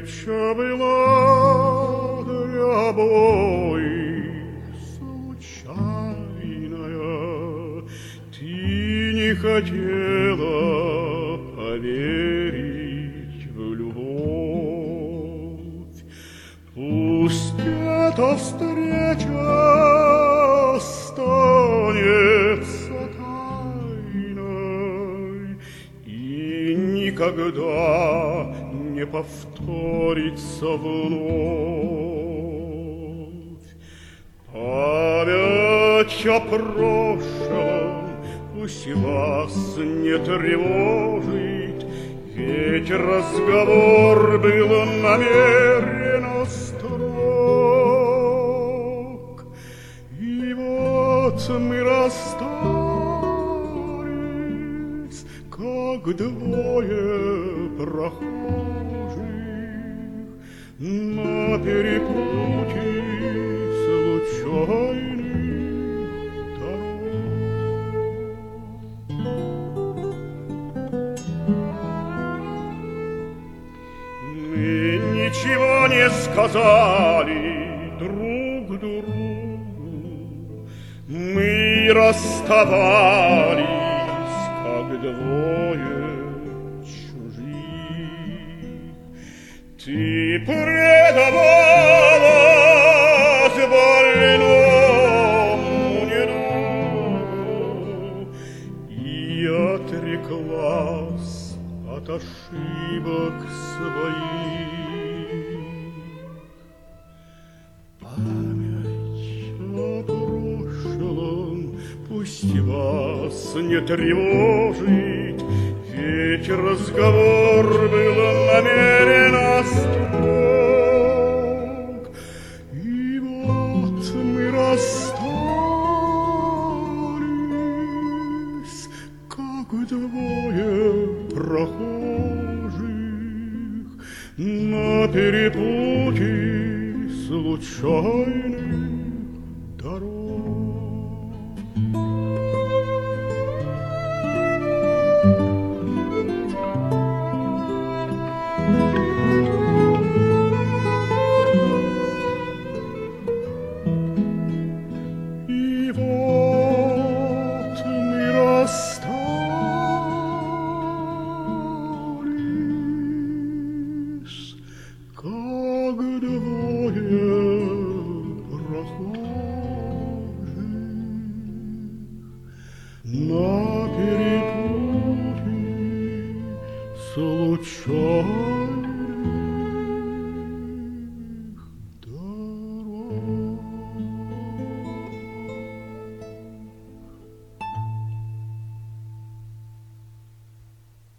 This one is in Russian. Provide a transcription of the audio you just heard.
встреча была для обоих случайная. Ты не хотела поверить в любовь. Пусть эта встреча останется тайной и никогда не повторится вновь. Память о прошлом пусть вас не тревожит, ведь разговор был намеренно строг. И вот мы расстались, как двое прохожих на перепутье случайных дорог. Мы ничего не сказали друг другу, мы расставались, как двое чужих. Ты предавалась больному недугу и отреклась от ошибок своих. Память о прошлом пусть вас не тревожит, ведь разговор был намеренно строг. И вот мы расстались, как двое прохожих на перепутье случайных дорог. И вот мы расстались, как двое прохожих на перепутье случайных